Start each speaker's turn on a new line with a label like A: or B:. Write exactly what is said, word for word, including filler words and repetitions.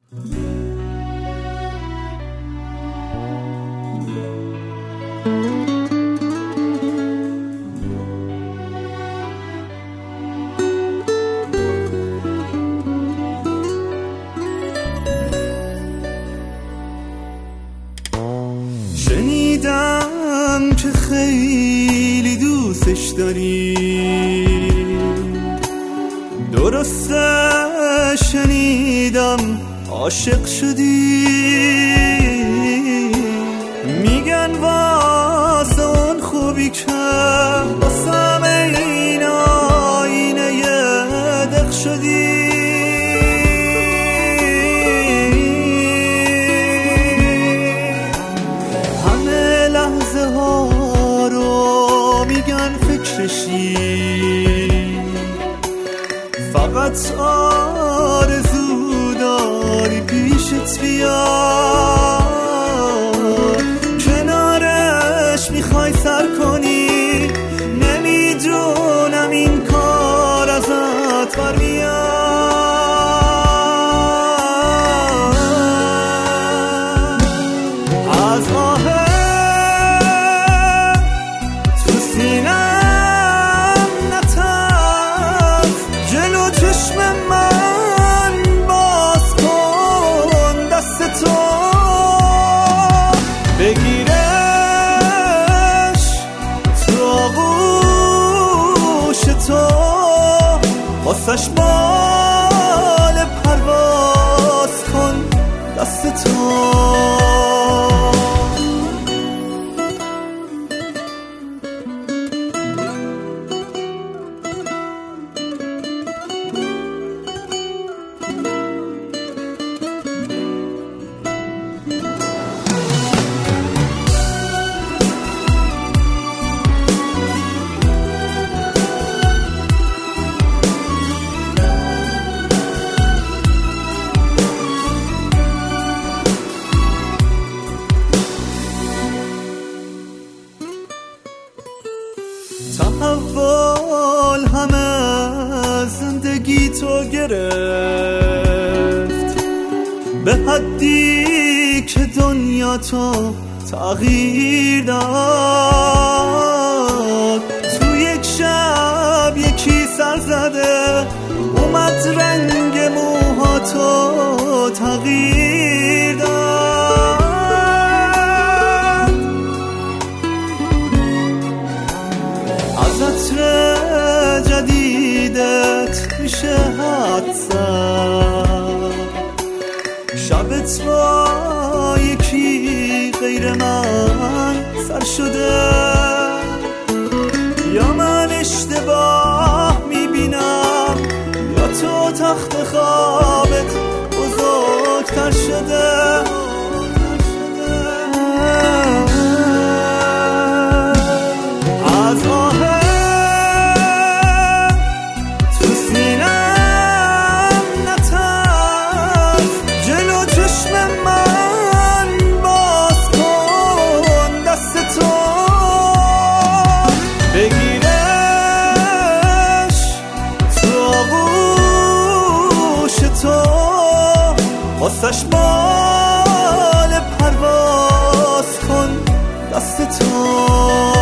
A: شنیدم که خیلی دوستش داری، درسته شنیدم عاشق شدی، میگن واسه اون خوبی که واسم این آینه یه دق شدی. همه لحظه ها رو میگن فکرشی، فقط آرزو داری پیشت بیاد، کنارش میخوای سر کنی، نمیدونم این کار ازت برمیاد. از آه تو سینم نترس، جلو چشم من باز کن دست تو، بگیرش تو آغوش تو، واسش بال پرواز کن دست تو. تحول همه زندگی تو گرفت، به حدی که دنیا تو تغییر داد. تو یک شب یکی سر زده اومد رنگ موهاتو تغییر داد. از عطر جدیدت میشه حد زد، شبت با یکی غیر من سر شده، یا من اشتباه میبینم یا تو تخت خوابت بزرگتر شده. از آه تو سینم نترس، جلو چشم من باز کن دست تو، بگیرش تو آغوش تو، واسش بال پرواز کن دست تو.